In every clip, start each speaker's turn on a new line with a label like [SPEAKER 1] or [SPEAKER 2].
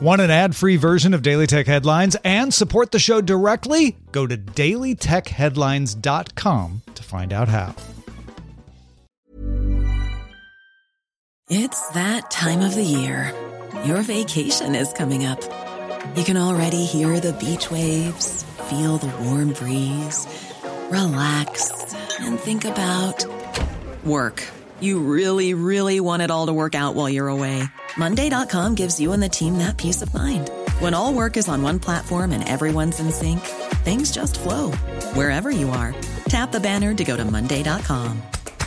[SPEAKER 1] Want an ad-free version of Daily Tech Headlines and support the show directly? Go to dailytechheadlines.com to find out how.
[SPEAKER 2] It's that time of the year. Your vacation is coming up. You can already hear the beach waves, feel the warm breeze, relax, and think about work. You really, really want it all to work out while you're away. Monday.com gives you and the team that peace of mind. When all work is on one platform and everyone's in sync, things just flow. Wherever you are, tap the banner to go to Monday.com.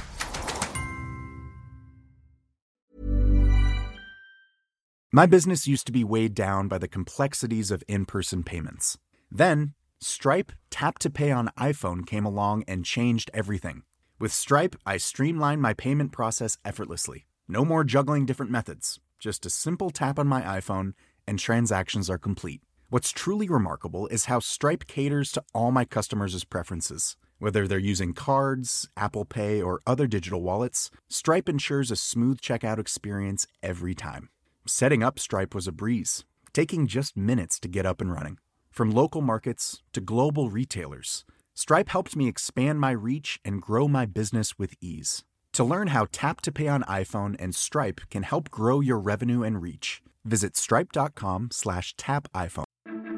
[SPEAKER 3] My business used to be weighed down by the complexities of in-person payments. Then, Stripe Tap to Pay on iPhone came along and changed everything. With Stripe, I streamlined my payment process effortlessly. No more juggling different methods. Just a simple tap on my iPhone and transactions are complete. What's truly remarkable is how Stripe caters to all my customers' preferences. Whether they're using cards, Apple Pay, or other digital wallets, Stripe ensures a smooth checkout experience every time. Setting up Stripe was a breeze, taking just minutes to get up and running. From local markets to global retailers, Stripe helped me expand my reach and grow my business with ease. To learn how Tap to Pay on iPhone and Stripe can help grow your revenue and reach, visit stripe.com/tapiphone.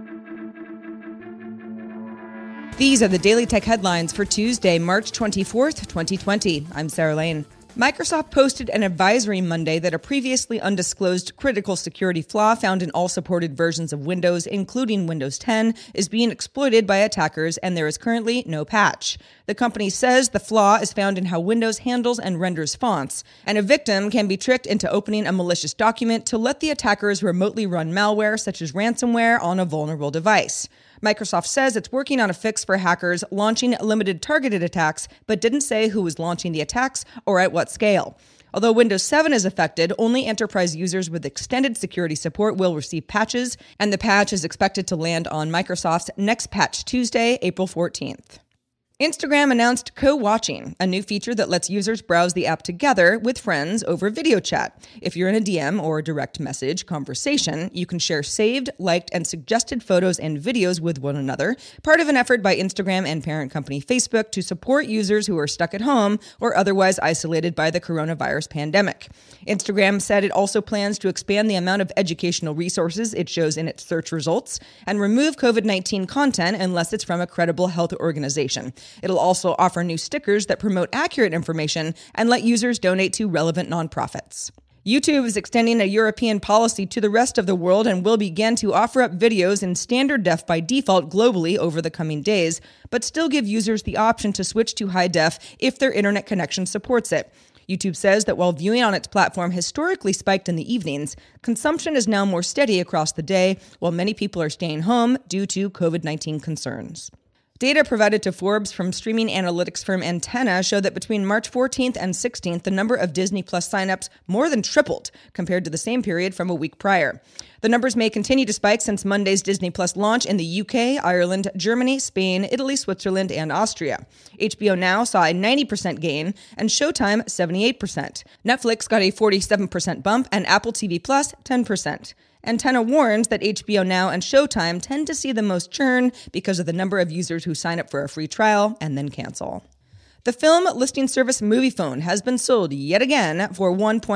[SPEAKER 4] These are the Daily Tech Headlines for Tuesday, March 24th, 2020. I'm Sarah Lane. Microsoft posted an advisory Monday that a previously undisclosed critical security flaw found in all supported versions of Windows, including Windows 10, is being exploited by attackers, and there is currently no patch. The company says the flaw is found in how Windows handles and renders fonts, and a victim can be tricked into opening a malicious document to let the attackers remotely run malware, such as ransomware, on a vulnerable device. Microsoft says it's working on a fix for hackers launching limited targeted attacks, but didn't say who was launching the attacks or at what scale. Although Windows 7 is affected, only enterprise users with extended security support will receive patches, and the patch is expected to land on Microsoft's next Patch Tuesday, April 14th. Instagram announced Co-Watching, a new feature that lets users browse the app together with friends over video chat. If you're in a DM or direct message conversation, you can share saved, liked, and suggested photos and videos with one another, part of an effort by Instagram and parent company Facebook to support users who are stuck at home or otherwise isolated by the coronavirus pandemic. Instagram said it also plans to expand the amount of educational resources it shows in its search results and remove COVID-19 content unless it's from a credible health organization. It'll also offer new stickers that promote accurate information and let users donate to relevant nonprofits. YouTube is extending a European policy to the rest of the world and will begin to offer up videos in standard def by default globally over the coming days, but still give users the option to switch to high def if their internet connection supports it. YouTube says that while viewing on its platform historically spiked in the evenings, consumption is now more steady across the day, while many people are staying home due to COVID-19 concerns. Data provided to Forbes from streaming analytics firm Antenna show that between March 14th and 16th, the number of Disney Plus signups more than tripled compared to the same period from a week prior. The numbers may continue to spike since Monday's Disney Plus launch in the UK, Ireland, Germany, Spain, Italy, Switzerland, and Austria. HBO Now saw a 90% gain and Showtime 78%. Netflix got a 47% bump and Apple TV Plus 10%. Antenna warns that HBO Now and Showtime tend to see the most churn because of the number of users who sign up for a free trial and then cancel. The film listing service MoviePhone has been sold yet again for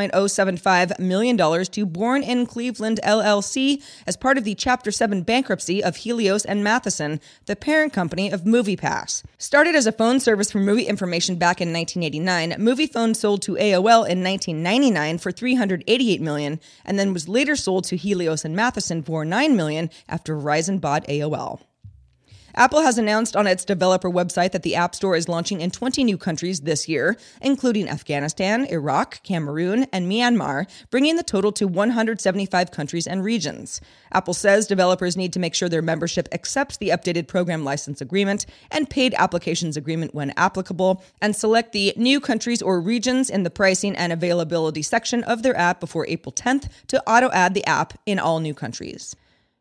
[SPEAKER 4] $1.075 million to Born in Cleveland LLC as part of the Chapter 7 bankruptcy of Helios and Matheson, the parent company of MoviePass. Started as a phone service for movie information back in 1989, MoviePhone sold to AOL in 1999 for $388 million, and then was later sold to Helios and Matheson for $9 million after Verizon bought AOL. Apple has announced on its developer website that the App Store is launching in 20 new countries this year, including Afghanistan, Iraq, Cameroon, and Myanmar, bringing the total to 175 countries and regions. Apple says developers need to make sure their membership accepts the updated program license agreement and paid applications agreement when applicable, and select the new countries or regions in the pricing and availability section of their app before April 10th to auto-add the app in all new countries.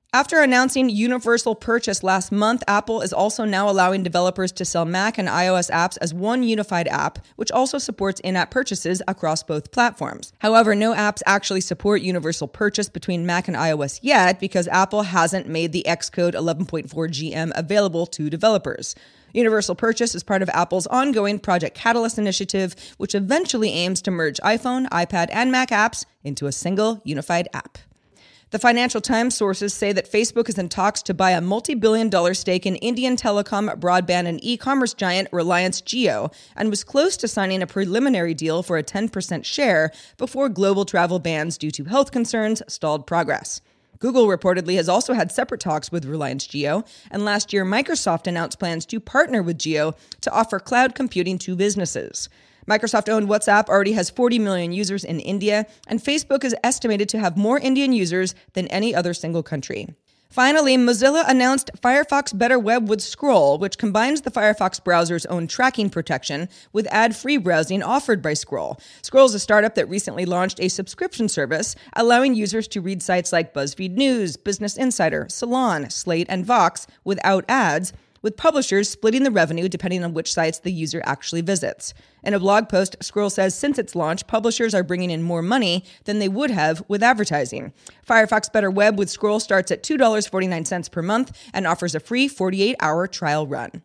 [SPEAKER 4] After announcing universal purchase last month, Apple is also now allowing developers to sell Mac and iOS apps as one unified app, which also supports in-app purchases across both platforms. However, no apps actually support universal purchase between Mac and iOS yet because Apple hasn't made the Xcode 11.4 GM available to developers. Universal purchase is part of Apple's ongoing Project Catalyst initiative, which eventually aims to merge iPhone, iPad, and Mac apps into a single unified app. The Financial Times sources say that Facebook is in talks to buy a multi-billion-dollar stake in Indian telecom, broadband, and e-commerce giant Reliance Jio, and was close to signing a preliminary deal for a 10% share before global travel bans due to health concerns stalled progress. Google reportedly has also had separate talks with Reliance Jio, and last year Microsoft announced plans to partner with Jio to offer cloud computing to businesses. Microsoft-owned WhatsApp already has 40 million users in India, and Facebook is estimated to have more Indian users than any other single country. Finally, Mozilla announced Firefox Better Web with Scroll, which combines the Firefox browser's own tracking protection with ad-free browsing offered by Scroll. Scroll is a startup that recently launched a subscription service, allowing users to read sites like BuzzFeed News, Business Insider, Salon, Slate, and Vox without ads, with publishers splitting the revenue depending on which sites the user actually visits. In a blog post, Scroll says since its launch, publishers are bringing in more money than they would have with advertising. Firefox Better Web with Scroll starts at $2.49 per month and offers a free 48-hour trial run.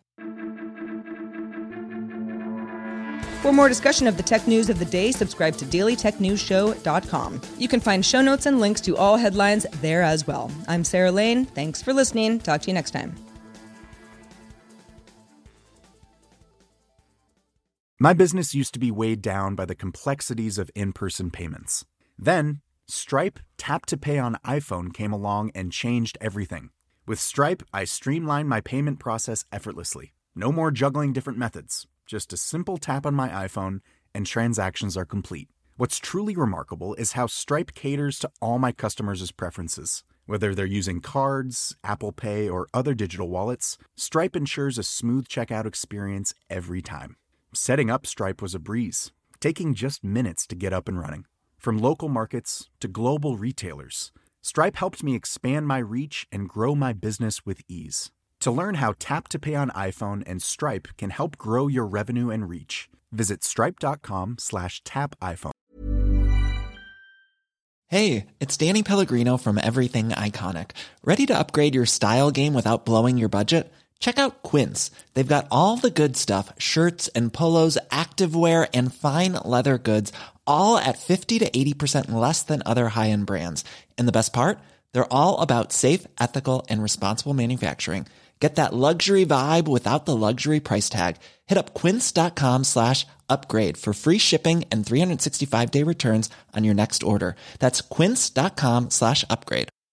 [SPEAKER 4] For more discussion of the tech news of the day, subscribe to dailytechnewsshow.com. You can find show notes and links to all headlines there as well. I'm Sarah Lane. Thanks for listening. Talk to you next time.
[SPEAKER 3] My business used to be weighed down by the complexities of in-person payments. Then, Stripe Tap to Pay on iPhone came along and changed everything. With Stripe, I streamlined my payment process effortlessly. No more juggling different methods. Just a simple tap on my iPhone and transactions are complete. What's truly remarkable is how Stripe caters to all my customers' preferences. Whether they're using cards, Apple Pay, or other digital wallets, Stripe ensures a smooth checkout experience every time. Setting up Stripe was a breeze, taking just minutes to get up and running. From local markets to global retailers, Stripe helped me expand my reach and grow my business with ease. To learn how Tap to Pay on iPhone and Stripe can help grow your revenue and reach, visit stripe.com/tapiphone.
[SPEAKER 5] Hey, it's Danny Pellegrino from Everything Iconic. Ready to upgrade your style game without blowing your budget? Check out Quince. They've got all the good stuff, shirts and polos, activewear, and fine leather goods, all at 50 to 80% less than other high-end brands. And the best part? They're all about safe, ethical, and responsible manufacturing. Get that luxury vibe without the luxury price tag. Hit up quince.com/upgrade for free shipping and 365-day returns on your next order. That's quince.com/upgrade.